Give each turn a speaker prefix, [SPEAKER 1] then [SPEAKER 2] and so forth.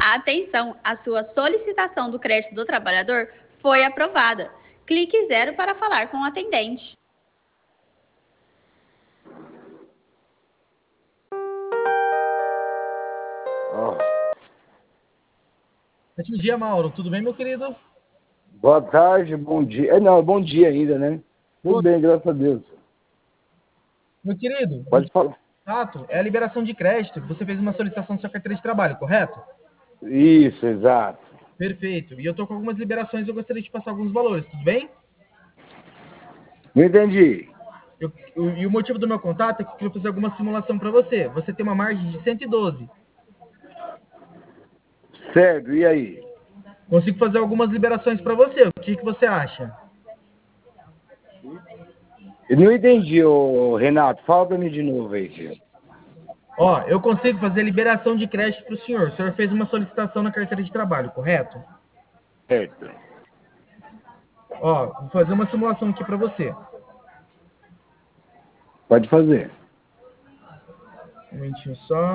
[SPEAKER 1] Atenção, a sua solicitação do crédito do trabalhador foi aprovada. Clique 0 para falar com o atendente.
[SPEAKER 2] Bom dia, Mauro. Tudo bem, meu querido?
[SPEAKER 3] Boa tarde, bom dia. Não, bom dia ainda, né? Tudo bem, graças a Deus.
[SPEAKER 2] Meu querido,
[SPEAKER 3] Pode falar.
[SPEAKER 2] exato, é a liberação de crédito. Você fez uma solicitação na sua carteira de trabalho, correto?
[SPEAKER 3] Isso, exato.
[SPEAKER 2] Perfeito. E eu tô com algumas liberações e eu gostaria de passar alguns valores, tudo bem?
[SPEAKER 3] Não entendi.
[SPEAKER 2] E o motivo do meu contato é que eu queria fazer alguma simulação para você. Você tem uma margem de 112.
[SPEAKER 3] Certo, e aí?
[SPEAKER 2] Consigo fazer algumas liberações para você. O que você acha?
[SPEAKER 3] Eu não entendi, ô Renato. Fala pra mim de novo aí, filho.
[SPEAKER 2] Ó, eu consigo fazer liberação de crédito para o senhor. O senhor fez uma solicitação na carteira de trabalho, correto?
[SPEAKER 3] Certo.
[SPEAKER 2] Ó, vou fazer uma simulação aqui para você.
[SPEAKER 3] Pode fazer.
[SPEAKER 2] Um momentinho só.